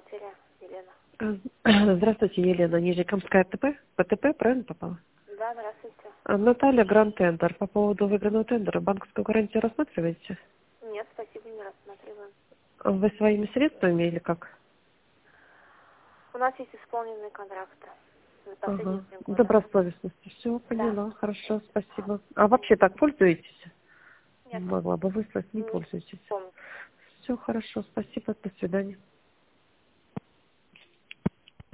бухгалтерия Елена. Здравствуйте, Елена. Нижнекамская ПТП, правильно попала? Да, здравствуйте. Наталья, Гранд Тендер. По поводу выигранного тендера. Банковскую гарантию рассматриваете? Нет, спасибо, не рассматриваем. Вы своими средствами или как? У нас есть исполненные контракты за последние Ага. 3 года. Добросовестности. Все, Да. поняла. Хорошо, спасибо. А вообще так пользуетесь? Нет, Могла бы выслать, не не пользуетесь. помню. Все хорошо, спасибо, до свидания.